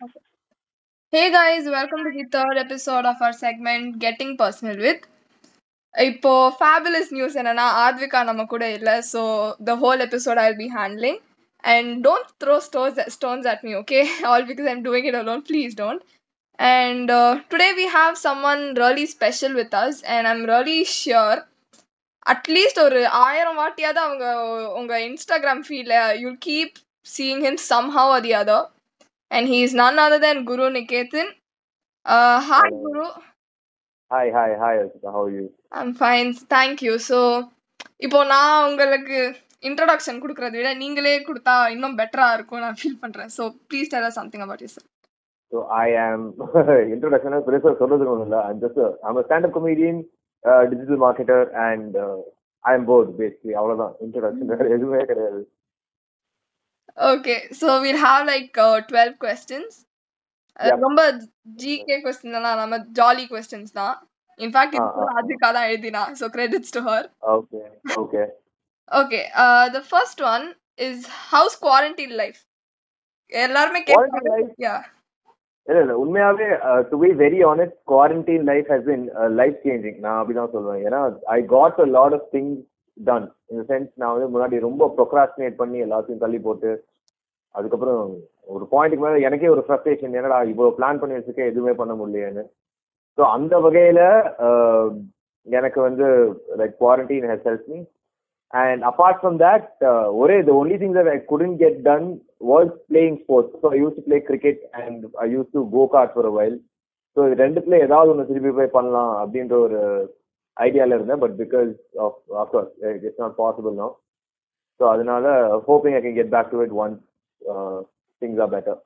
Okay. Hey guys, welcome to the third episode of our segment Getting Personal with. இப்போ fabulous news என்னன்னா ஆத்விகா நம்ம கூட இல்ல, so the whole episode I'll be handling. And don't throw stones at me, okay? All because I'm doing it alone. Please don't. And today we have someone really special with us, and I'm really sure at least ஒரு 1000 வாட்டியாவது அவங்க உங்க Instagram ஃபீல்ல you'll keep seeing him somehow or the other. And he is none other than Guru Nikethan. Hi, Hello. Guru. Hi, Ashita. How are you? I'm fine. Thank you. So, இப்போ நான் உங்களுக்கு introduction கொடுக்கறத விட நீங்களே கொடுத்தா இன்னும் பெட்டரா இருக்கும் நான் ஃபீல் பண்றேன். So, please tell us something about yourself. So I am introduction is I'm a stand-up comedian, digital marketer, and I am both basically. அவ்வளவுதான் introduction எதுவுமே கிடையாது. Okay, so we'll have like 12 questions. Yep. ரொம்ப GK questions எல்லாம் நம்ம jolly questions தான். In fact, இது ஆதிகா தான் எழுதினா. So, credits to her. Okay. Okay, the first one is how's quarantine life? எல்லாருமே Quarantine கேட்பாங்க. life. Yeah. இல்ல உண்மையாவே to be very honest quarantine life has been life changing. நான் அப்படிதான் சொல்லுவேன். ஏன்னா I got a lot of things done in sense நான் வந்து முன்னாடி ரொம்ப ப்ரொக்ராஸ்டினேட் பண்ணி எல்லாத்தையும் தள்ளி போட்டு அதுக்கப்புறம் ஒரு பாயிண்ட்டுக்கு மேலே எனக்கே ஒரு ஃப்ரஸ்ட்ரேஷன், என்னடா இவ்வளோ பிளான் பண்ணி வச்சுக்க எதுவுமே பண்ண முடியலையேன்னு. ஸோ அந்த வகையில் எனக்கு வந்து like quarantine has help me. And apart from that, the only thing that I couldn't get done was playing sports. So I used to play cricket and I used to go kart for a while. So ரெண்டுத்துல ஏதாவது ஒன்று திருப்பி போய் பண்ணலாம் அப்படின்ற ஒரு ஐடியால இருந்தேன். But because of course it's not possible no. So அதனால hoping I can get back to it once things are better.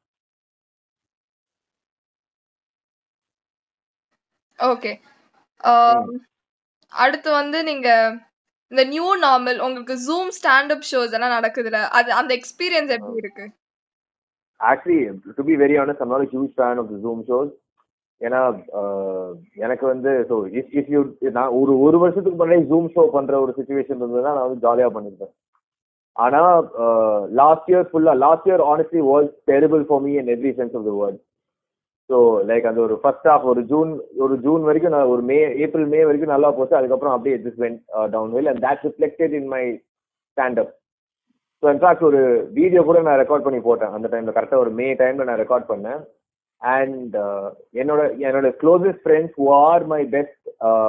Okay, அடுத்து வந்து நீங்க இந்த நியூ நார்மல் உங்களுக்கு ஜூம் ஸ்டாண்ட் அப் ஷோஸ் எல்லாம் நடக்குதுல, அது அந்த எக்ஸ்பீரியன்ஸ் எப்படி இருக்கு? Actually to be very honest I'm not a huge fan of the Zoom shows. ஏன்னா எனக்கு வந்து ஸோ இஃப் யூ நான் ஒரு வருஷத்துக்கு முன்னாடி ஜூம் ஷோ பண்ற ஒரு சுச்சுவேஷன் இருந்ததுன்னா நான் வந்து ஜாலியா பண்ணிருப்பேன். ஆனா last year honestly was terrible for me in every sense of the word. So like அந்த ஒரு ஃபர்ஸ்ட் ஹாஃப் ஒரு ஜூன் வரைக்கும் நான் ஒரு ஏப்ரல் மே வரைக்கும் நல்லா போச்சு. அதுக்கப்புறம் அப்படியே just went down well and that reflected in my stand up. So in fact ஒரு வீடியோ கூட நான் ரெக்கார்ட் பண்ணி போட்டேன் அந்த டைம்ல. கரெக்டாக ஒரு மே டைம்ல நான் ரெக்கார்ட் பண்ணேன். அண்ட் என்னோட closest friends who are my best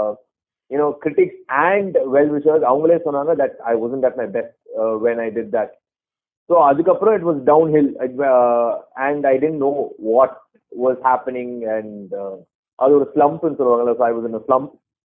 critics and well-wishers, அவங்களே சொன்னாங்க that I wasn't at my best when I did that. So அதுக்கப்புறம் it was downhill and I didn't know what was happening and அது ஒரு ஸ்லம்ப்னு சொல்லுவாங்கல்ல. So I was in a slump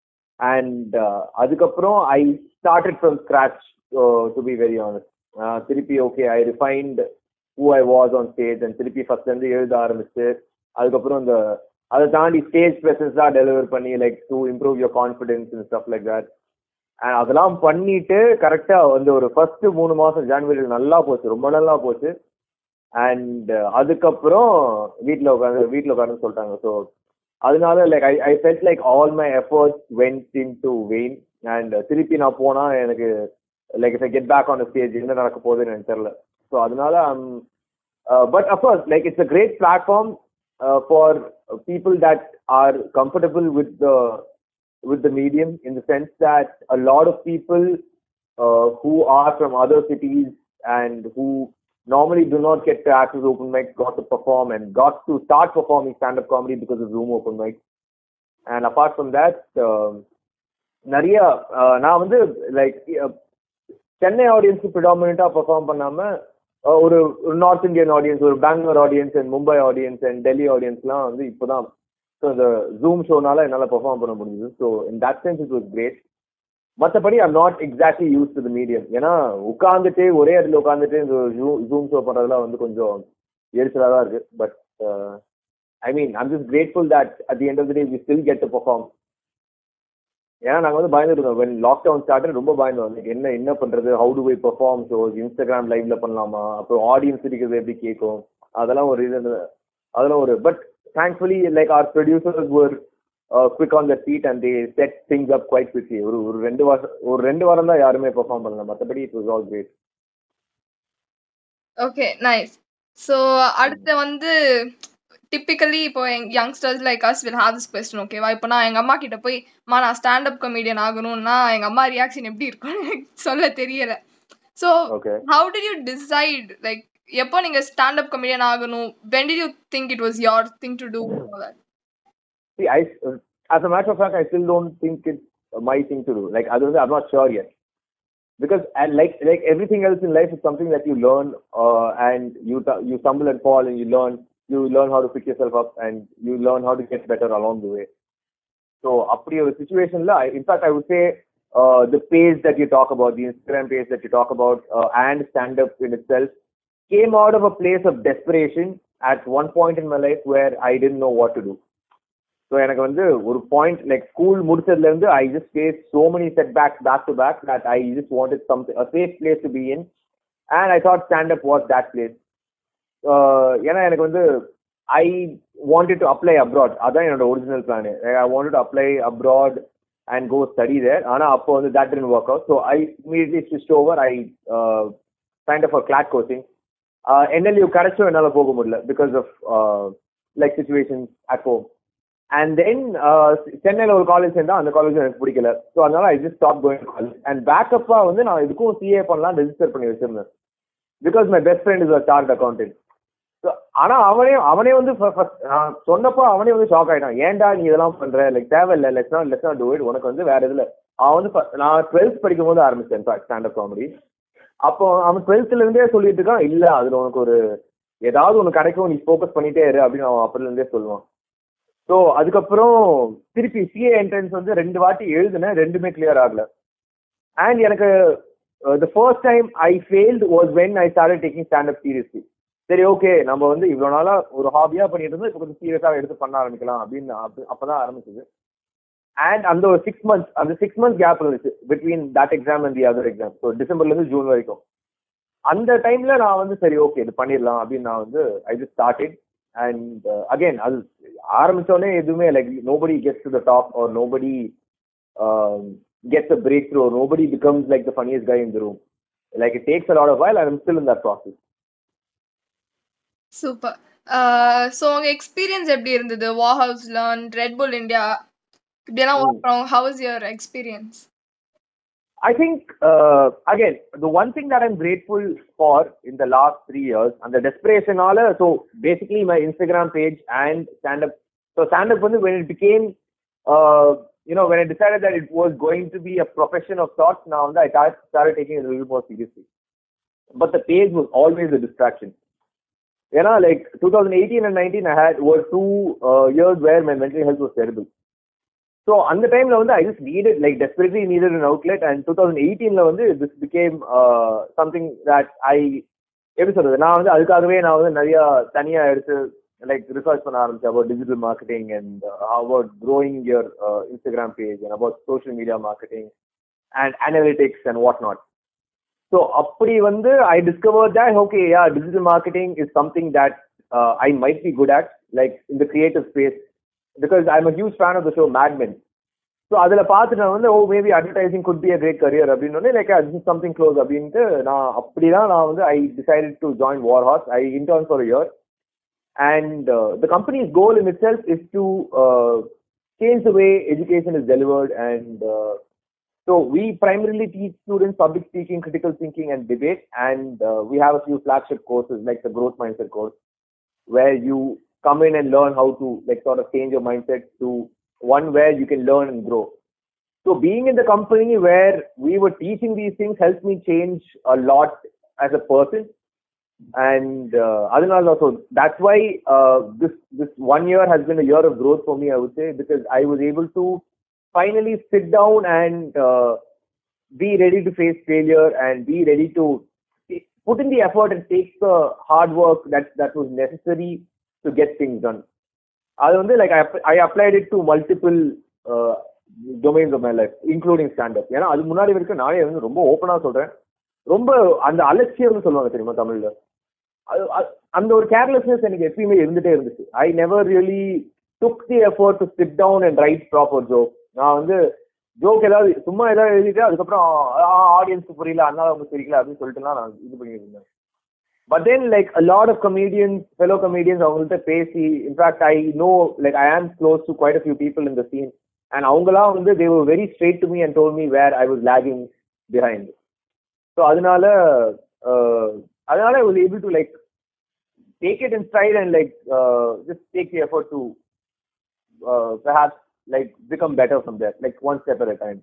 and அதுக்கப்புறம் I started from scratch, to be very honest. திருப்பி okay, I refined who I was on stage and திருப்பி ஃபர்ஸ்ட்ல இருந்து எழுத ஆரம்பிச்சு அதுக்கப்புறம் இந்த அதை தாண்டி ஸ்டேஜ் ப்ரெசன்ஸ் தான் டெலிவர் பண்ணி like to improve your confidence and stuff like that. And அதெல்லாம் பண்ணிட்டு கரெக்டா வந்து ஒரு ஃபர்ஸ்ட் 3 மாசம் ஜான்வரியில் நல்லா போச்சு, ரொம்ப நல்லா போச்சு. அண்ட் அதுக்கப்புறம் வீட்டில் உட்காந்து சொல்லிட்டாங்க. ஸோ அதனால like I felt like all my efforts went in to vain. And திருப்பி நான் போனா எனக்கு like if I get back on stage என்ன நடக்க போகுதுன்னு எனக்கு தெரியல. ஸோ அதனால but of course like it's a great platform for people that are comfortable with the medium, in the sense that a lot of people who are from other cities and who normally do not get to access open mic got to perform and got to start performing stand-up comedy because of Zoom open mic. And apart from that, நிறைய நான் வந்து like Chennai audience ப்ரிடாமினண்டா perform பண்ணாம ஒரு north Indian audience, ஒரு Bangalore audience and Mumbai audience and Delhi ஆடியன்ஸ்லாம் வந்து இப்போதான் இந்த ஜூம் ஷோனால என்னால் பெர்ஃபார்ம் பண்ண முடியுது. So in that sense it was great. மற்றபடி I'm not exactly use to the medium. ஏன்னா உட்காந்துட்டு ஒரே இடத்துல உட்காந்துட்டு இந்த ஜூம் ஷோ பண்ணுறதுலாம் வந்து கொஞ்சம் எரிச்சலாக தான் இருக்கு. But I mean I'm just grateful that at the end of the day we still get to perform. ஏன்னா நாங்கள் வந்து பயந்துருக்கோம். வென் லாக்டவுன் ஸ்டார்ட் ரொம்ப பயந்தோம். என்ன பண்றது, how to why perform shows, Instagram லைவ்ல பண்ணலாமா, அப்புறம் ஆடியன்ஸ் இருக்கிறது எப்படி கேட்கும், அதெல்லாம் ஒரு but thankfully like our producers were quick on the seat and they set things up quite quickly. ஒரு 2 வாரம் தான் யாருமே பெர்ஃபார்ம் பண்ணல, மற்றபடி it was all great. Okay, nice. So அடுத்து வந்து டிப்பிக்கலி இப்போ youngsters like us will have this question ஓகேவா? இப்போ நான் எங்க அம்மா கிட்ட போய் நான் ஸ்டாண்ட் அப் கமெடியன் ஆகணும்னா எங்க அம்மா ரியாக்ஷன் எப்படி இருக்கும்னு எனக்கு சொல்ல தெரியல. So Okay. How did you decide like எப்போ நீங்க ஸ்டாண்ட் அப் கமெடியன் ஆகணும்? when did you think it was your thing to do all that? See, as a matter of fact, I still don't think it's my thing to do. Like, I'm not sure yet. Because and like everything else in life, it's something that you learn, and you stumble and fall, and you learn how to pick yourself up, and you learn how to get better along the way. So, அப்படி ஒரு situationல, in fact, I would say the page that you talk about, the Instagram page that you talk about, and stand up in itself, came out of a place of desperation at one point in my life where I didn't know what to do. So எனக்கு வந்து ஒரு point like school முடிச்சதுல இருந்து I just face so many set back to back that I just wanted something a safe place to be in, and I thought stand up was that place. ஏன்னா எனக்கு வந்து I wanted to apply abroad. அதான் என்னோட original plan. I wanted to apply abroad and go study there. ஆனா அப்போ வந்து that didn't work out, so I immediately switched over. I signed up for CLAT coaching. NLU கிடைச்சும் என்னால போக முடியல because of like situations at home. And then சென்னையில ஒரு college சேர்ந்தா அந்த காலேஜ் எனக்கு பிடிக்கல. ஸோ அதனால I just stop going to college. And பேக்கப்பா வந்து நான் இதுக்கும் சிஏ பண்ணலாம் ரெஜிஸ்டர் பண்ணி வச்சிருந்தேன். Because my best friend is a chartered accountant. So ஆனா அவனே வந்து நான் சொன்னப்போ அவனே வந்து ஷாக் ஆயிட்டான். ஏன்டா நீ இதெல்லாம் பண்ற, லைக் தேவையில்லை, லெட்ஸ் நாட் டூ இட், உனக்கு வந்து வேற இதுல. அவன் வந்து நான் 12th படிக்கும் போது ஆரம்பிச்சேன் ஸ்டாண்ட் அப் காமெடி. அப்போ அவன் 12th இருந்தே சொல்லிட்டு இருக்கான், இல்ல அதுல உனக்கு ஒரு ஏதாவது ஒன்று கிடைக்கும், நீ ஃபோக்கஸ் பண்ணிட்டே இரு அப்படின்னு அவன் அப்பல இருந்தே சொல்லுவான். ஸோ அதுக்கப்புறம் திருப்பி சிஏ என்ட்ரன்ஸ் வந்து 2 வாட்டி எழுதுனேன், 2மே கிளியர் ஆகல. அண்ட் எனக்கு the first time I failed was when I started taking stand up seriously. சரி ஓகே, நம்ம வந்து இவ்வளோ நாளா ஒரு ஹாபியா பண்ணிட்டு இருந்தோம், இப்போ கொஞ்சம் சீரியஸாக எடுத்து பண்ண ஆரம்பிக்கலாம் அப்படின்னு அப்பதான் ஆரம்பிச்சது. அண்ட் அந்த ஒரு 6 months கேப் இருந்துச்சு between that exam and the other exam. So டிசம்பர்ல இருந்து ஜூன் வரைக்கும். அந்த டைம்ல நான் வந்து சரி ஓகே இது பண்ணிடலாம் அப்படின்னு நான் வந்து I just started. And again அது ஆரம்பிச்சோடனே எதுவுமே like nobody gets to the top or nobody gets a breakthrough or nobody becomes like the funniest guy in the room. Like it takes a lot of while and I'm still in that process. Super. So உங்க experience எப்படி இருந்தது? Warehouse learn, Red Bull India இப்படியெல்லாம் work பண்ணோம். How is your experience? I think, again, the one thing that I'm grateful for in the last 3 years, and the desperation all, so basically my Instagram page and stand-up. So stand-up, when it became, when I decided that it was going to be a profession of sorts, now I started taking it a little more seriously. But the page was always a distraction. Like 2018 and 19, were 2 years where my mental health was terrible. So அந்த டைம்ல வந்து I just desperately needed an outlet, and 2018ல வந்து this became something that I எப்படி சொல்றது, நான் வந்து அதுக்காகவே நான் வந்து நிறைய தனியா எடுத்து லைக் ரிசர்ச் பண்ண ஆரம்பிச்சேன் about digital marketing and about growing your Instagram page and about social media marketing and analytics and whatnot. So அப்படி வந்து I discovered that okay, yeah, digital marketing is something that I might be good at, like in the creative space, because I'm a huge fan of the show Mad Men. So அதுல பார்த்துட்டு நான் வந்து maybe advertising could be a great career அப்படின்னு like this is something close அப்படின்ட்டு நான் வந்து I decided to join Warhorse. I interned for a year, and the company's goal in itself is to change the way education is delivered, and so we primarily teach students public speaking, critical thinking and debate, and we have a few flagship courses like the growth mindset course, where you come in and learn how to like sort of change your mindset to one where you can learn and grow. So being in the company where we were teaching these things helped me change a lot as a person. And also that's why this 1 year has been a year of growth for me, I would say, because I was able to finally sit down and be ready to face failure and be ready to put in the effort and take the hard work that was necessary to get things done. அது வந்து like I applied it to multiple domains of my life, including stand-up. ஏன்னா அது முன்னாடி வரைக்கும் நானே வந்து ரொம்ப ஓப்பனா சொல்றேன், ரொம்ப அந்த அலட்சியம்னு சொல்லுவாங்க தெரியுமா தமிழ்ல, அந்த ஒரு கேர்லெஸ்னஸ் எனக்கு எப்பயுமே இருந்துட்டே இருந்துச்சு. I never really took the effort to sit down and write proper joke. நான் வந்து ஜோக் ஏதாவது சும்மா ஏதாவது எழுதிட்டு அதுக்கப்புறம் ஆடியன்ஸ்க்கு புரியல, அதனால அவங்க சிரிக்கல அப்படின்னு சொல்லிட்டுலாம் நான் இது பண்ணிட்டு இருந்தேன். But then like a lot of comedians, fellow comedians, அவங்கள்ட்ட பேசி, in fact I know, like I am close to quite a few people in the scene, and அவங்கலாம் வந்து they were very straight to me and told me where I was lagging behind. So அதனால I was able to like take it in stride and like just take the effort to perhaps like become better from there, like one step at a time.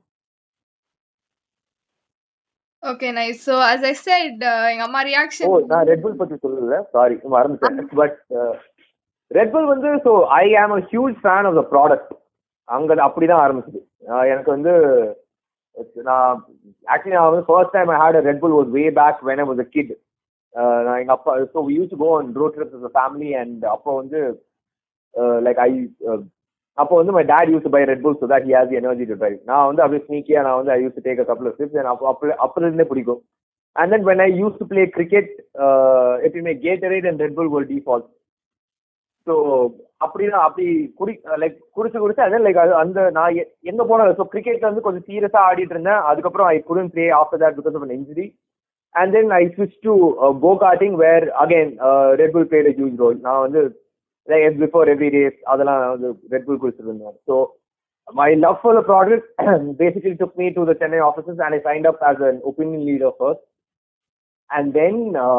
Okay, nice. So as I said, எங்க அம்மா reaction நான் red புல் பத்தி சொல்லல, sorry மறந்துட்டேன். But red புல் வந்து, so I am a huge fan of the product. அங்க அப்படிதான் ஆரம்பிச்சது. எனக்கு வந்து நான் ஆக்சுவலி நான் வந்து first time I had a Red Bull was way back when I was a kid. நான் எங்க அப்பா, so we use to go on road trips as a family, and அப்போ வந்து லைக் அப்போ வந்து my dad used to buy Red Bull so that he has the energy to drive. நான் வந்து அப்படியே ஸ்னீக்கியா நான் வந்து I used to take a couple of sips, and அப்போ இருந்தே பிடிக்கும். And then when I used to play cricket, எப்பயுமே Gatorade and Red Bull were default. So அப்படிதான் அப்படி குடிச்சு அதே லைக் அந்த நான் எங்க போனாலும், ஸோ கிரிக்கெட்ல வந்து கொஞ்சம் சீரியஸா ஆடிட்டு இருந்தேன். அதுக்கப்புறம் I couldn't play after that because of an injury. And then I switched to go-karting, where again Red Bull played a huge role. நான் வந்து like before every race அதெல்லாம் வந்து Red Bull குடிச்சிட்டு இருந்தேன். So my love for the product basically took me to the Chennai offices, and I signed up as an opinion leader first. And then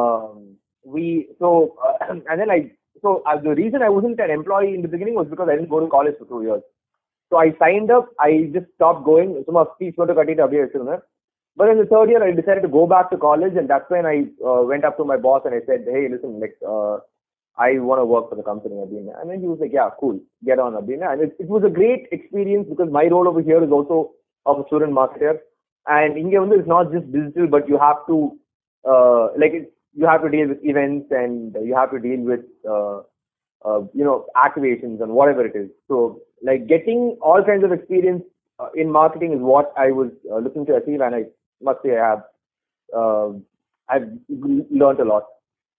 the reason I wasn't an employee in the beginning was because I didn't go to college for 2 years. So I signed up, I just stopped going. So my fees were கட்டிட்டு அப்படியே வச்சிருந்தேன். But in the third year, I decided to go back to college, and that's when I went up to my boss and I said, hey, listen, like, I want to work for the company. And then he was like, yeah, cool, get on. And it was a great experience because my role over here is also of a student marketer. And in India, it's not just digital, but you have to, you have to deal with events, and you have to deal with, activations and whatever it is. So, like, getting all kinds of experience in marketing is what I was looking to achieve, and I must say I've learned a lot.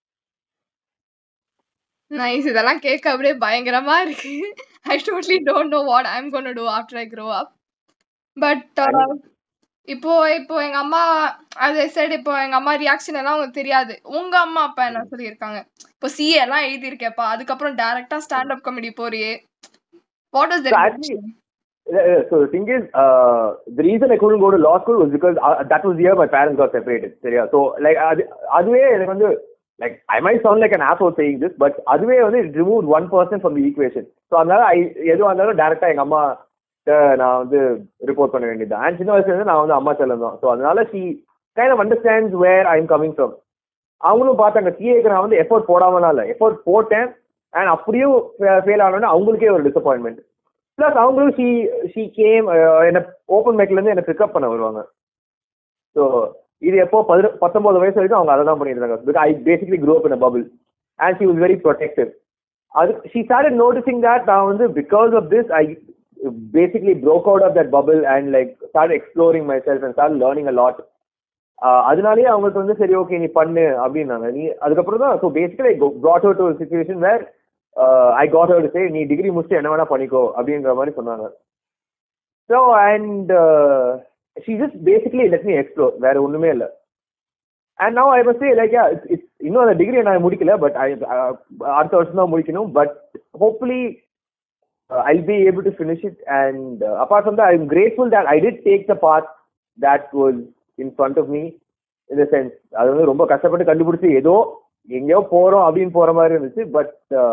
Nice. இதெல்லாம் கேட்க அப்படியே பயங்கரமா இருக்கு. I totally don't know what I'm going to do after I grow up. But இப்போ எங்க அம்மா, as I said, இப்போ எங்க அம்மா ரியாக்ஷன் எல்லாம் உங்களுக்கு தெரியாது. உங்க அம்மா அப்பா என்ன சொல்லியிருக்காங்க? இப்போ CA எல்லாம் எழுதியிருக்கேப்பா, அதுக்கப்புறம் டைரக்டா ஸ்டாண்ட் அப் காமெடி போறியே, what was the reaction? So the thing is, the reason I couldn't go to law school was because that was the year my parents got separated. So like அதுவே எனக்கு வந்து, like I might sound like an asshole saying this, but அதுவே வந்து it removed one person from the equation. So அதனால எதுவும் இருந்தாலும் டைரக்டா எங்க அம்மா நான் வந்து ரிப்போர்ட் பண்ண வேண்டியது. அண்ட் சின்ன வயசுல இருந்து நான் வந்து அம்மா செல்லம் தான். ஸோ அதனால she kind of understands where I'm coming from. அவங்களும் பார்த்தாங்க சிஏக்கு நான் வந்து எஃபோர்ட் போடாமலாம் இல்லை, எஃபோர்ட் போட்டேன். அண்ட் அப்படியும் ஃபெயில் ஆனோன்னா அவங்களுக்கே ஒரு டிசப்பாயின்மெண்ட். பிளஸ் அவங்களும் ஷீ கேம் என்ன ஓப்பன் மைக்ல இருந்து என்ன பிக்கப் பண்ண வருவாங்க. ஸோ இது எப்போ 19 வயசு வரைக்கும் அவங்க அதை தான் பண்ணிட்டு இருந்தாங்க. Because I basically grow up in a bubble, and she was very protective. அது ஷீ ஸ்டார்டட் நோட்டிசிங் தட் நான் வந்து because of this I basically broke out of that bubble and like started exploring myself and started learning a lot. அதனாலேயே அவங்களுக்கு வந்து சரி okay நீ பண்ணு அப்படின்னாங்க. நீ அதுக்கப்புறம் தான், so basically I brought her to a situation where I got her to say நீ டிகிரி முடிச்சு என்ன வேணா பண்ணிக்கோ அப்படின்ற மாதிரி சொன்னாங்க. So and she just basically let me explore, வேற ஒண்ணுமே இல்லை. And now I must say like yeah, it's இன்னும் அந்த டிகிரி நான் முடிக்கல, பட் அடுத்த வருஷம் தான் முடிக்கணும். But hopefully I'll be able to finish it. And apart from that, I'm grateful that I did take the path that was in front of me, in the sense அது வந்து ரொம்ப கஷ்டப்பட்டு கண்டுபிடிச்சு ஏதோ எங்கேயோ போறோம் அப்படின்னு போற மாதிரி இருந்துச்சு. பட்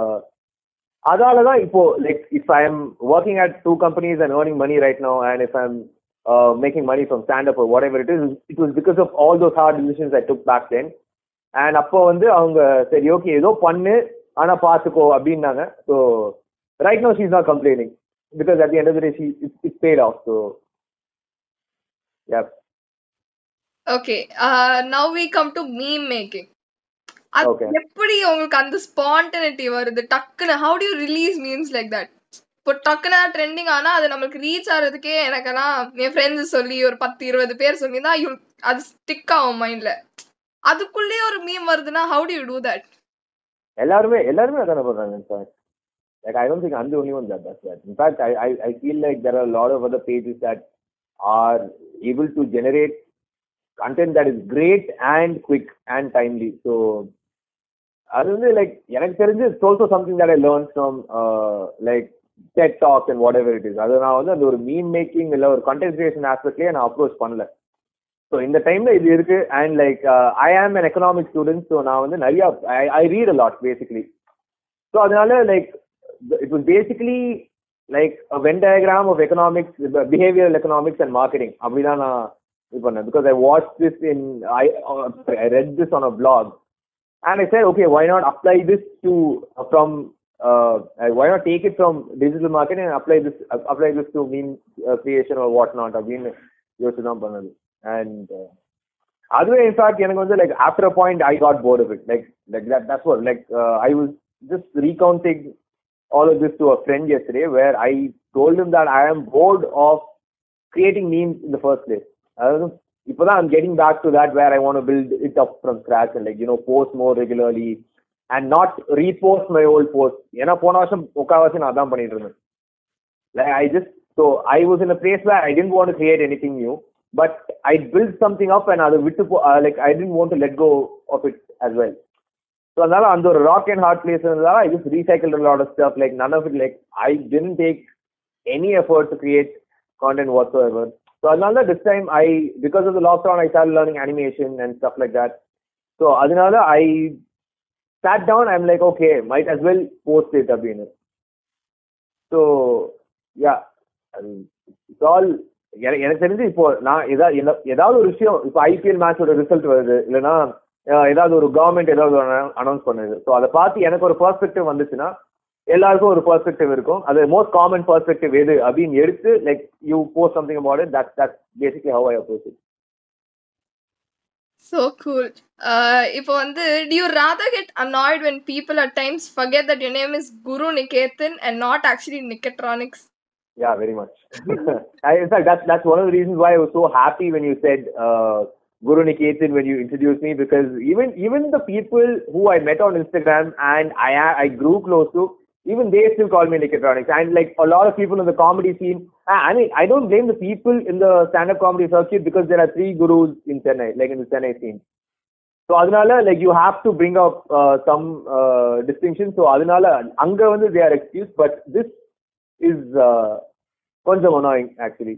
அதால தான் இப்போ like if I'm working at 2 companies and earning money right now, and if I'm making money from stand-up or whatever it is, it was because of all those hard decisions I took back then. And அப்போ வந்து அவங்க சரி okay ஏதோ பண்ணு ஆனா பாத்துக்கோ அப்படின்னாங்க. So right now she's not complaining because at the end of the day it's paid off. So yeah. Okay, now we come to meme making. Okay. எப்படி உங்களுக்கு அந்த ஸ்பான்டனிட்டி வருது டக்குன்னு? how do you release memes like that? இப்போ டக்குன்னு trending ஆனா அது நம்மளுக்கு ரீச் ஆகிறதுக்கே எனக்கெல்லாம் என் ஃப்ரெண்ட்ஸ் சொல்லி ஒரு 10-20 பேர் சொல்லி தான் அது ஸ்டிக் ஆகும் மைண்ட்ல. அதுக்குள்ளேயே ஒரு மீம் வருதுன்னா how do you do that? எல்லாருமே அதான பண்றாங்க. Like I don't think I'm the only one that does that. In fact, I feel like there are a lot of other pages that are able to generate content that is great and quick and timely. So அது வந்து like எனக்கு தெரிஞ்சு it's also something that I learn from like TED talks and whatever it is. அது நான் வந்து அந்த ஒரு meme making இல்ல ஒரு கண்டென்ட் கிரியேஷன் ஆஸ்பெக்ட்லயே நான் அப்ரோச் பண்ணல. ஸோ இந்த டைம்ல இது இருக்கு. அண்ட் லைக் ஐ ஆம் an எக்கனாமிக் ஸ்டூடெண்ட். ஸோ நான் வந்து நிறைய I read a lot basically. So அதனால like it was basically like when diagram of economics, behavioural economics and marketing அப்படிதான் நான் இது பண்ணேன். Because I watch this in I read this on a blog. And I said, okay, why not apply this to why not take it from digital marketing and apply this to meme creation or whatnot? அப்படின்னு யோசிச்சு தான் பண்ணது. And அதுவே in fact எனக்கு வந்து like after a point I got bored of it. Like that's what like I was just recounting all of this to a friend yesterday, where I told him that I am bored of creating memes in the first place. இப்போதான் I'm getting back to that, where I want to build it up from scratch and like post more regularly and not repost my old posts. ஏன்னா போன வருஷம் முக்கால்வாசி நான் அதான் பண்ணிட்டு இருந்தேன். Like I was in a place where I didn't want to create anything new, but I built something up and அதை விட்டு like I didn't want to let go of it as well. So அதனால அந்த ஒரு rock and hard place இருந்ததால I just recycled a lot of stuff. Like none of it, like I didn't take any effort to create content whatsoever. So அதனால this time because of the lockdown I started learning animation and stuff like that. So அதனால I sat down, I'm like, okay, might as well post it அப்படின்னு. So yeah, it's all எனக்கு தெரிஞ்சு இப்போ நான் ஏதாவது ஒரு விஷயம், இப்போ ஐபிஎல் மேட்சோட ரிசல்ட் வருது, இல்லைன்னா ஏதாவது ஒரு கவர்மெண்ட் ஏதாவது அனௌன்ஸ் பண்ணுது. ஸோ அதை பார்த்து எனக்கு ஒரு பெர்ஸ்பெக்டிவ் வந்துச்சுன்னா எல்லாருக்கும் ஒரு பெர்ஸ்பெக்டிவ் இருக்கும். அது மோஸ்ட் காமன் பெர்ஸ்பெக்டிவ் எது அப்படின்னு எடுத்து like you post something about it. That's basically how I approach it. So cool. இப்போ வந்து do you rather get annoyed when people at times forget that your name is Guru Nikethan and not actually Niketronics? Yeah, very much. In fact, that's one of the reasons why I was so happy when you said Guru Nikethan when you introduced me, because even the people who I met on Instagram and I grew close to, even they still call me Niketronics. And like a lot of people in the comedy scene, I mean, I don't blame the people in the stand-up comedy circuit, because there are 3 gurus in Chennai, like in the Chennai scene. So adunala like you have to bring up some distinction. So adunala anga vandu they are excused, but this is konjam annoying actually.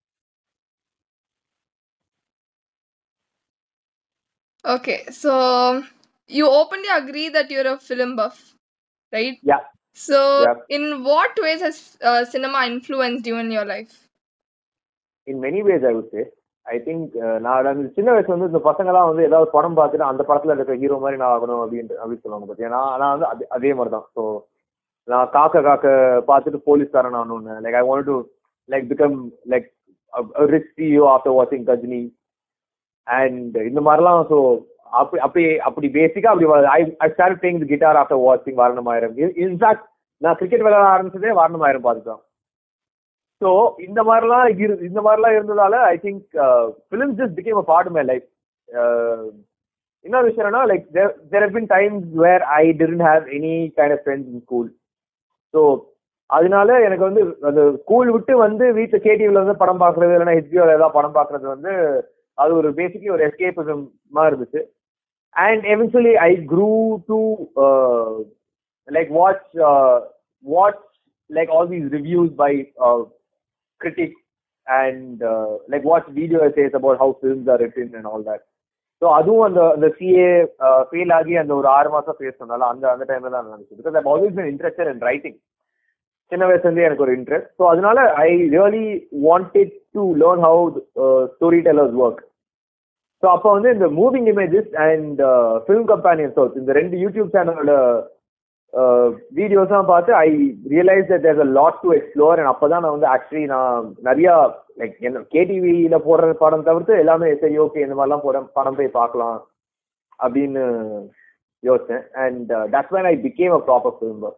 Okay, so you openly agree that you're a film buff, right? Yeah. So in what ways has cinema influenced you in your life? In many ways I would say. I think நான் சின்ன வயசுல வந்து இந்த பசங்கெல்லாம் வந்து ஏதாவது படம் பார்த்துட்டு அந்த படத்துல இருக்கிற ஹீரோ மாதிரி நான் ஆகணும் அப்படின்னு சொல்லுவாங்க. பட் நான் வந்து அதே மாதிரி தான். ஸோ நான் காக்க பார்த்துட்டு போலீஸ்காரன் ஆகணும்னு like I want to like become like rich CEO after வாட்சிங் கஜினி அண்ட் இந்த மாதிரிலாம். ஸோ அப்படி பேசிக்கா அப்படி I start playing the guitar after வாட்சிங் வாரணமாயிரம். இன்ஃபேக்ட் நான் கிரிக்கெட் விளையாட ஆரம்பிச்சதே வாரணமாயிரம் பார்த்துட்டோம். ஸோ இந்த மாதிரிலாம் இருந்ததால I think films just became a part of my life. இன்னொரு விஷயம் என்னன்னா like there have been times where I didn't have any kind of friends in school. So அதனால எனக்கு வந்து அந்த ஸ்கூல் விட்டு வந்து வீட்டில் கேடிவில வந்து படம் பார்க்கறது, இல்லைன்னா ஹெச்பிஓல ஏதாவது படம் பார்க்கறது வந்து அது ஒரு பேசிக்லி ஒரு எஸ்கேபிசமா இருந்துச்சு. And eventually I grew to like watch like all these reviews by critics and like watch video essays about how films are written and all that. So அதுவும் அந்த CA ஃபெயில் ஆகி அந்த ஒரு 6 மாசம் ஃபேஸ் பண்ணால அந்த டைம்ல தான் நடந்துச்சு. Because I always been interested in writing. சின்ன வயசுல இருந்தே எனக்கு ஒரு இன்ட்ரெஸ்ட். ஸோ அதனால I really wanted to learn how storytellers work. So அப்போ வந்து இந்த moving images and film companion shows இந்த 2 யூடியூப் சேனலோட வீடியோஸ்லாம் பார்த்து I realise that there's a lot to explore. and அப்பதான் நான் வந்து ஆக்சுவலி நான் நிறைய லைக் என்ன கேடிவியில போடுற படம் தவிர்த்து எல்லாமே சரி ஓகே இந்த மாதிரிலாம் படம் போய் பார்க்கலாம் அப்படின்னு யோசிச்சேன். And that's when I became a proper film buff.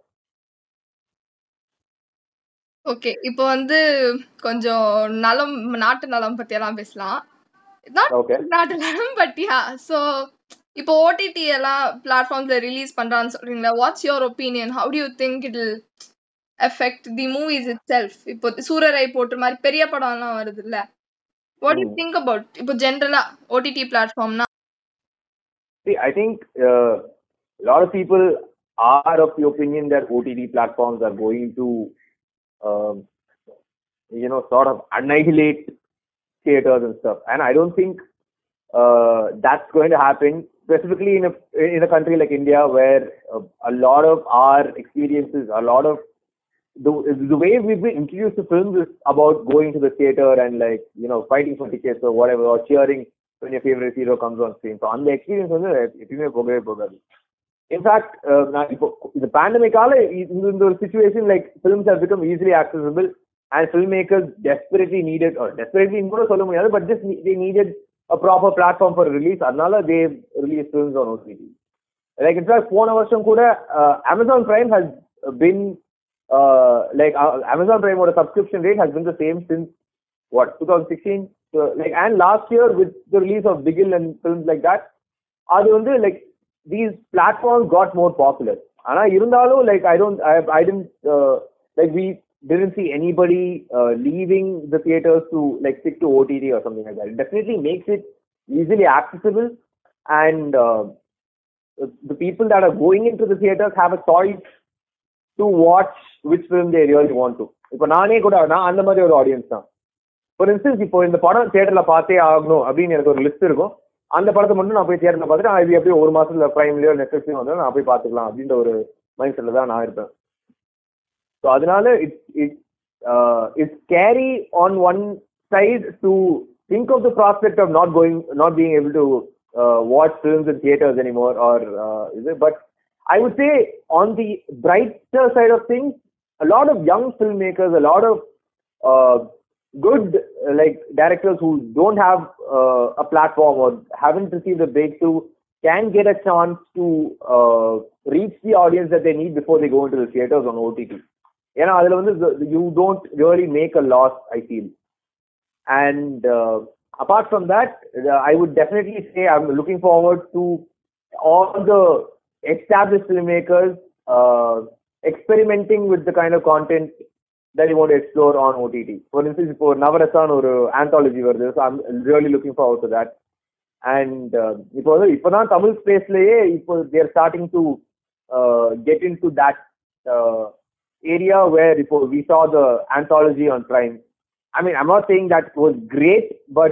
Okay, இப்போ வந்து கொஞ்சம் நாட்டு நலம் பத்தி எல்லாம் பேசலாம். நாட்டு நலம் பத்தியா? ஸோ இப்போ ஓடிடி எல்லாம் பிளாட்ஃபார்ம்ஸ்ல ரிலீஸ் பண்றான்னு சொல்றீங்களா? What's your opinion? How do you think it will affect the movies itself? இப்போ சூரரை போட்டு மாதிரி பெரிய படம் எல்லாம் வருது இல்ல, what do you think about இப்போ ஜெனரலா ஓடிடி பிளாட்ஃபார்ம்னா? See, I think a lot of people are of the opinion that OTT platforms are going to, um, sort of annihilate theaters and stuff. And I don't think that's going to happen, specifically in a country like India, where a lot of our experiences, a lot of the way we've been introduced to films is about going to the theater and like fighting for tickets or whatever, or cheering when your favorite hero comes on screen. So அந்த experience வந்து எப்பயுமே போகவே போகாது. In fact நான் இப்போ இந்த பேண்டமிக்கால இந்த ஒரு situation like films have become easily accessible and filmmakers desperately needed, desperately கூட சொல்ல முடியாது, but just they needed a proper platform for release. அதனால they release films on OTT. Like in fact போன வருஷம் கூட Amazon Prime has been Amazon Prime or subscription rate has been the same since 2016. So, and last year with the release of Bigil and films like that, அது வந்து these platforms got more popular. ஆனா இருந்தாலும் I didn't we didn't see anybody leaving the theaters to stick to OTT or something like that. It definitely makes it easily accessible, and the people that are going into the theaters have a choice to watch which film they really want to. இப்போ நானே கூட நான் அந்த மாதிரி ஒரு audience தான். For instance இப்போ இந்த படம் தியேட்டர்ல பார்த்தே ஆகணும் அப்படின்னு எனக்கு ஒரு லிஸ்ட் இருக்கும். அந்த படத்தை மட்டும் நான் போய் தியேட்டர்ல பார்த்துட்டு இது எப்படியும் ஒரு மாசத்துல பிரைம்லயோ நெட்ஃபிளிக்ஸ்லயோ வந்து நான் போய் பார்த்துக்கலாம் அப்படின்ற ஒரு மைண்ட் செட்ல தான் நான் இருப்பேன். ஸோ அதனால it's scary on one side to think of the prospect of not being able to watch films in theaters anymore, or but I would say on the brighter side of things, a lot of young filmmakers, a lot of good directors who don't have a platform or haven't received a breakthrough can get a chance to reach the audience that they need before they go into the theaters on OTT. ஏன்னா அதுல வந்து you don't really make a loss, I feel. And apart from that, I would definitely say I'm looking forward to all the established filmmakers experimenting with the kind of content that you want to explore on OTT. For instance, இப்போ நவரசான்னு ஒரு anthology வருது, so I'm really looking forward to that. And இப்போதான் தமிழ் ஸ்பேஸ்லயே இப்போ they are starting to get into that area where we saw the anthology on Prime. I mean, I'm not saying that was great, but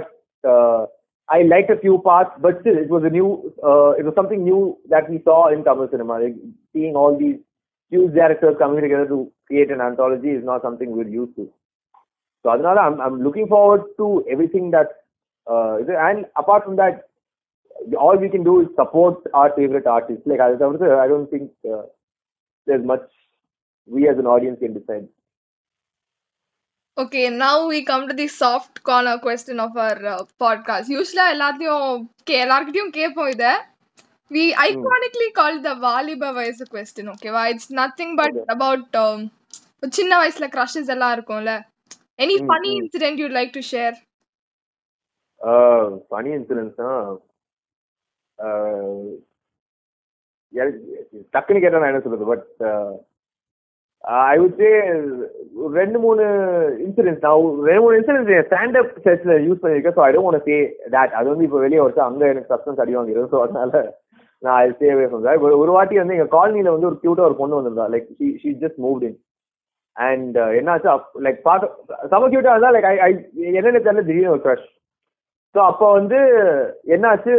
I liked a few parts, but still it was it was something new that we saw in Tamil cinema. Seeing all these huge directors coming together to create an anthology is not something we're used to. So adnala I'm looking forward to everything that and apart from that, all we can do is support our favorite artists. I don't think there's much we as an audience can decide. Okay, now we come to the soft corner question of our podcast. Usually எல்லார்கிட்டயும் கேட்போம் இத. We iconically call the வாலிப வயசு question. Okay, it's nothing but about சின்ன வயசுல crushes எல்லாம் இருக்கும்ல. Any funny incident you'd like to share? Funny incidents டக்குன்னு கேட்டா நான் என்ன சொல்றது, பட் I would say ரெண்டு மூணு இன்சிடென்ட்ஸ் ஸ்டாண்ட் அப் செட்ல யூஸ் பண்ணிருக்கேன். So I don't want to say that. அது வந்து இப்போ வெளியே வருது, அங்க எனக்கு சஸ்பென்ஸ் அடி வாங்கிடும். ஸோ அதனால நான் I stay away from that. ஒரு வாட்டி வந்து எங்க காலனில வந்து ஒரு கியூட்டா ஒரு பொண்ணு வந்திருந்தா, she just moved in. And என்னாச்சு, பார்க்க செம கியூட்டா இருந்தா, என்னென்ன தெரியல, திடீர்னு ஒரு க்ரஷ். ஸோ அப்போ வந்து என்னாச்சு,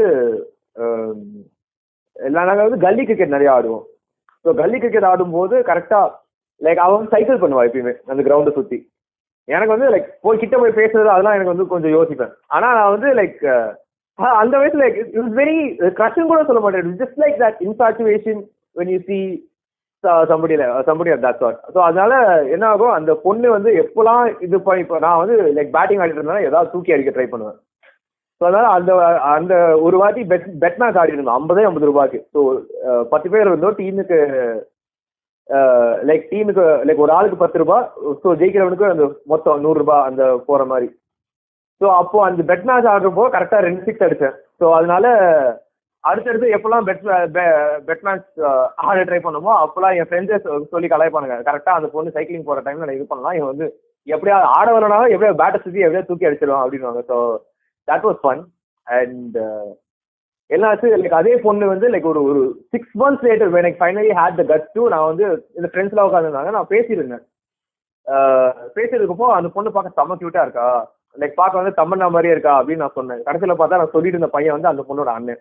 நாங்கள் வந்து கல்லி கிரிக்கெட் நிறைய ஆடுவோம். ஸோ கல்லி கிரிக்கெட் ஆடும்போது கரெக்டா அவன் சைக்கிள் பண்ணுவா எப்பயுமே அந்த கிரவுண்டை சுத்தி. எனக்கு வந்து போய் கிட்ட போய் பேசுறது அதெல்லாம் எனக்கு வந்து கொஞ்சம் யோசிப்பேன். ஆனா நான் வந்து அந்த வயசுல இட் வாஸ் வெரி கிரஷன் கூட சொல்ல மாட்டேன். Just like that infatuation when you see somebody of that sort. So அதனால என்ன ஆகும், அந்த பொண்ணு வந்து எப்பெல்லாம் இது இப்போ நான் வந்து பேட்டிங் ஆடிட்டு இருந்தாலும் ஏதாவது தூக்கி அடிக்க ட்ரை பண்ணுவேன். ஸோ அதனால அந்த ஒரு வாட்டி பெட் மேட்ச் ஆடி இருந்தோம், 50 ரூபாய்க்கு. ஸோ 10 பேர் இருந்தோம். டீமுக்கு ஒரு ஆளுக்கு 10 ரூபாய். ஸோ ஜெயிக்கிறவனுக்கு அந்த மொத்தம் 100 ரூபாய் அந்த போற மாதிரி. ஸோ அப்போ அந்த பெட் மேட்ச் ஆடுறப்போ கரெக்டா 2 6 அடிச்சேன். ஸோ அதனால அடுத்தடுத்து எப்பெல்லாம் பெட் மேட்ச் ஆட ட்ரை பண்ணுமோ அப்பெல்லாம் என் ஃப்ரெண்ட்ஸ் சொல்லி கலாய்ப்பானுங்க. கரெக்டா அந்த பொண்ணு சைக்கிளிங் போற டைம்ல நான் இது பண்ணலாம், இவன் வந்து எப்படியாவது ஆட வரனாலும் எப்படியாவது பேட்டை சுத்தி எப்படியாவது தூக்கி அடிச்சிடுவான் அப்படின்வாங்க. So that was fun. And என்ன ஆச்சு லைக் அதே பொண்ணு வந்து லைக் ஒரு ஒரு 6 months later when I finally had the guts to நான் வந்து இந்த ஃப்ரெண்ட்ஸ்லாம் உட்காந்துருந்தாங்க நான் பேசியிருந்தேன். பேசியிருக்கப்போ அந்த பொண்ணு பார்க்க செம்ம கியூட்டா இருக்கா, லைக் பார்க்க வந்து தமன்னா மாதிரியே இருக்கா அப்படின்னு நான் சொன்னேன். கடைசியில பார்த்தா நான் சொல்லிட்டு இருந்த பையன் வந்து அந்த பொண்ணோட அண்ணன்.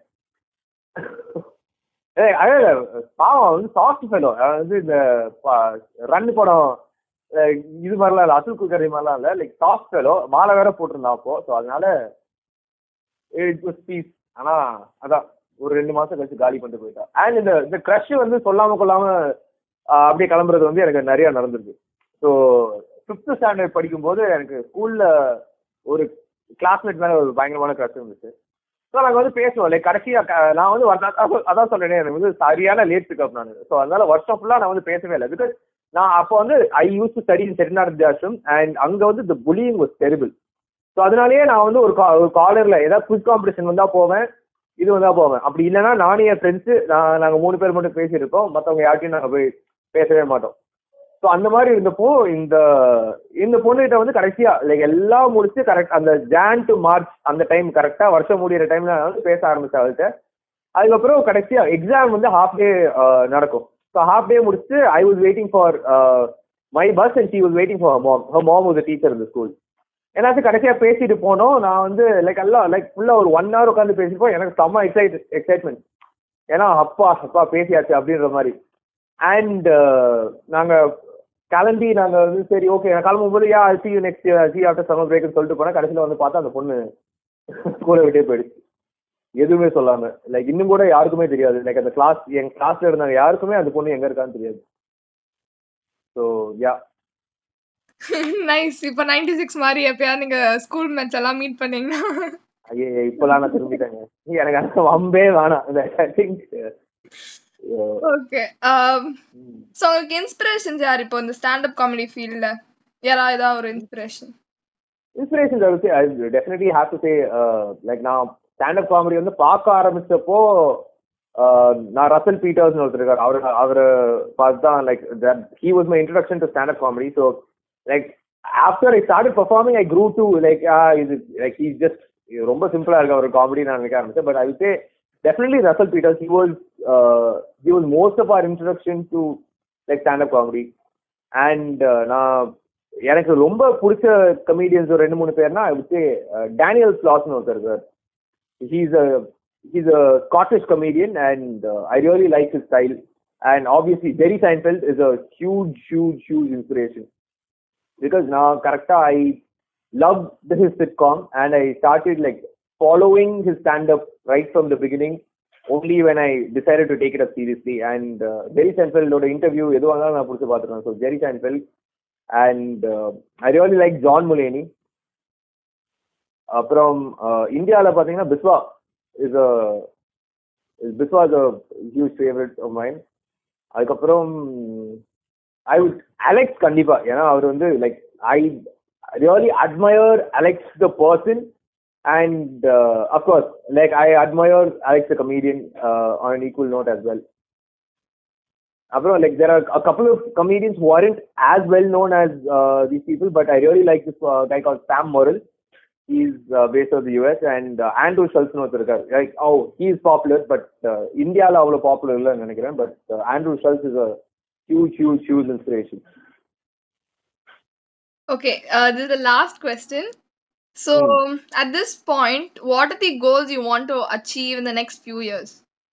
அதாவது பாவம் வந்து சாஃப்ட் ஃபெலோ, அதாவது இந்த ரன் படம் இது மாதிரிலாம் இல்லை, அசுல் குக்கரி மாதிரிலாம் இல்லை, லைக் சாஃப்ட் ஃபெலோ, மாலை வேற போட்டிருந்தா அப்போ. ஸோ அதனால இட் வாஸ் பீஸ். ஆனா அதான் ஒரு 2 மாசம் கழிச்சு காலி பண்ணிட்டு போயிட்டா. அண்ட் இந்த க்ரஷ் வந்து சொல்லாம கொள்ளாம அப்படியே கிளம்புறது வந்து எனக்கு நிறைய நடந்திருக்கு. ஸோ 5th ஸ்டாண்டர்ட் படிக்கும்போது எனக்கு ஸ்கூல்ல ஒரு கிளாஸ்மேட் மேல ஒரு பயங்கரமான க்ரஷ் இருந்துச்சு. ஸோ நாங்கள் வந்து பேசுவோம் லைக் கடைசியாக நான் வந்து அதான் சொல்றேனே எனக்கு வந்து சரியான லேட் பிக்கப் நான். ஸோ அதனால வருஷம் ஃபுல்லாக நான் வந்து பேசவே இல்லை. பிகாஸ் நான் அப்போ வந்து I used to study in Chettinad Vidyashram and அங்கே வந்து the bullying was terrible. So அதனாலேயே நான் வந்து ஒரு காலர்ல ஏதாவது குவிஸ் காம்படிஷன் வந்தா போவேன், இது வந்தா போவேன். அப்படி இல்லைன்னா நானும் என் ஃப்ரெண்ட்ஸு நாங்கள் 3 பேர் மட்டும் பேசியிருக்கோம், மற்றவங்க யார்ட்டையும் நாங்கள் போய் பேசவே மாட்டோம். ஸோ அந்த மாதிரி இருந்தப்போ இந்த பொண்ணுகிட்ட வந்து கடைசியா லைக் எல்லாம் முடிச்சு கரெக்ட் அந்த ஜான் டு மார்ச் அந்த டைம் கரெக்டா வருஷம் முடிகிற டைம்ல நான் வந்து பேச ஆரம்பிச்சேன் அவள்கிட்ட. அதுக்கப்புறம் கடைசியா எக்ஸாம் வந்து ஹாஃப் டே நடக்கும். ஸோ ஹாஃப் டே முடிச்சு I was waiting for my bus and she was waiting for her mom was teacher இந்த ஸ்கூல். ஏன்னாச்சும் கடைசியா பேசிட்டு போனோம். நான் வந்து லைக் எல்லாம் லைக் ஃபுல்லா ஒரு 1 hour உட்காந்து பேசிப்போம். எனக்கு செம்ம எக்ஸைட்மெண்ட், ஏன்னா அப்பா பேசியாச்சு அப்படின்ற மாதிரி. அண்ட் நாங்க கிளம்பி நாங்க வந்து சரி ஓகே நான் கிளம்பும் போது see you next see after summer பிரேக்னு சொல்லிட்டு போனேன். கடைசியில் வந்து பார்த்தா அந்த பொண்ணு ஸ்கூலை விட்டே போயிடுச்சு, எதுவுமே சொல்லாம. லைக் இன்னும் கூட யாருக்குமே தெரியாது, லைக் அந்த என் கிளாஸ்ல இருந்தாங்க யாருக்குமே அந்த பொண்ணு எங்க இருக்கான்னு தெரியாது. So yeah nice. இப்போ 96 மாதிரி எப்பயாவது நீங்க ஸ்கூல் மேட்ச் எல்லாம் மீட் பண்ணீங்கன்னா? ஐயே இப்பெல்லாம் நான் திரும்பிட்டேங்க, எனக்கு அந்த வம்பே வேணாம். ஓகே. சோ உங்களுக்கு இன்ஸ்பிரேஷன்ஸ் யார் இப்போ இந்த ஸ்டாண்ட் அப் காமெடி ஃபீல்ட்ல? ஏதாவது ஒரு inspiration I definitely have to say like நான் ஸ்டாண்ட் அப் காமெடி வந்து பார்க்க ஆரம்பிச்சப்போ நான் ரசல் பீட்டர்ஸ் ஒருத்தர் இருக்காரு, அவரை பார்த்து தான் like he was my introduction to stand up comedy. So like after I started performing I grew to like இது like he's just ரொம்ப சிம்பிளா இருக்க ஒரு காமெடி நான் நினைக்க ஆரம்பிச்சேன். But I would say definitely Russell Peters, he was most of our introduction to like stand up comedy. And நான் எனக்கு ரொம்ப பிடிச்ச கமெடியன்ஸ் ஒரு 2-3 பேர்னா I would say Daniel Sloss ஒருத்தர் இருக்கார். He's a Scottish comedian and I really like his style. And obviously Jerry Seinfeld is a huge inspiration because now correcta I loved his sitcom and I started like following his stand-up right from the beginning only when I decided to take it up seriously. And Jerry Seinfeld oda interview edhu vanga na pudichu paathuken. So Jerry Seinfeld and I really like John Mulaney. From India la pathina Biswa is a huge favorite of mine. Adukaprom I would Alex Kandipa, அவர் வந்து like I really admire Alex the person and of course like I admire Alex the comedian on an equal note as well. Apro like there are a couple of comedians who aren't as well known as these people, but I really like this guy called Sam Morril. He's based out of the US. And Andrew Schultz irukar, like he is popular but India la avlo popular illa nenikiren. But Andrew Schultz is a huge inspiration. Okay, this is the last question. So at this point, what are the goals you want to achieve in the next few years?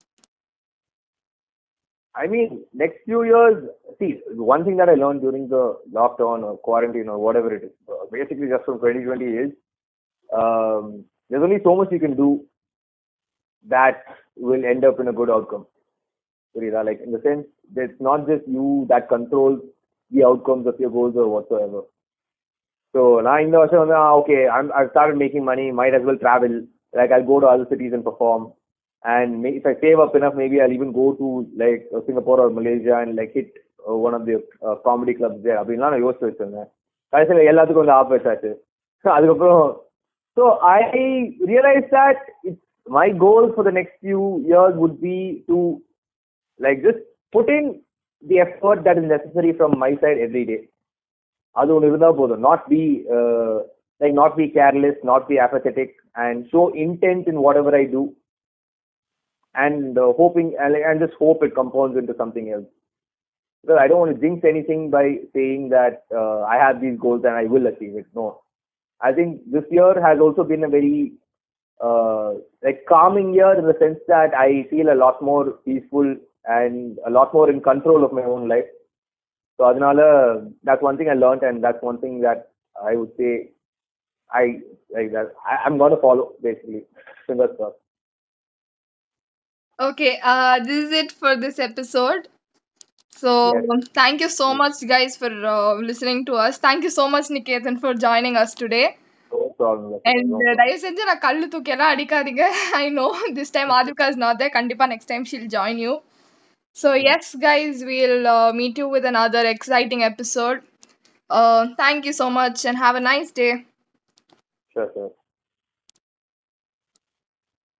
I mean, next few years, see, one thing that I learned during the lockdown or quarantine or whatever it is, basically just from 2020 is, there's only so much you can do that will end up in a good outcome. Like in the sense that it's not just you that controls the outcomes of your goals or whatsoever. So now in the version, okay, I've started making money, might as well travel. Like I'll go to other cities and perform. And if I save up enough, maybe I'll even go to like Singapore or Malaysia and like hit one of the comedy clubs there. அப்படின்னா நான் யோசிச்சு வச்சிருந்தேன். கடைசியில் எல்லாத்துக்கும் வந்து app வச்சாச்சு. அதுக்கப்புறம் so I realized that my goal for the next few years would be to like just put in the effort that is necessary from my side every day. அது ஒன்று இருந்தால் போதும். Not be careless, not be apathetic and show intent in whatever I do. and hoping and just hope it compounds into something else. Because I don't want to jinx anything by saying that I have these goals and I will achieve it. No, I think this year has also been a very like calming year in the sense that I feel a lot more peaceful and a lot more in control of my own life. So adnala, that's one thing I learned, and that's one thing that I would say I like that I'm gonna follow basically. Fingers crossed. Okay, this is it for this episode. So Yes. thank you so much, guys, for listening to us. Thank you so much, Niketan, for joining us today. No problem. And No problem. தயவு செஞ்சு நான் கல்லு தூக்கியெல்லாம் அடிக்காதீங்க. I know this time Adhika is not there. கண்டிப்பா next time she'll join you. So yes, guys, we'll meet you with another exciting episode. Thank you so much and have a nice day. Sure, sure.